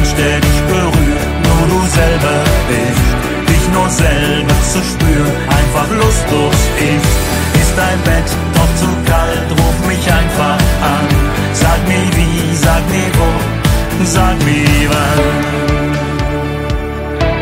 Mensch, der dich berührt, nur du selber bist. Dich nur selber zu spüren, einfach lustlos ist dein Bett.